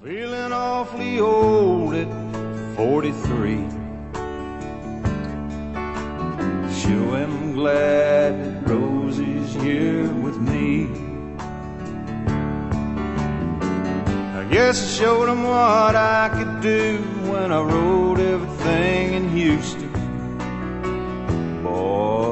Feeling awfully old at 43. Sure am glad that Rosie's here with me. I guess I showed him what I could do when I wrote everything in Houston. Boy,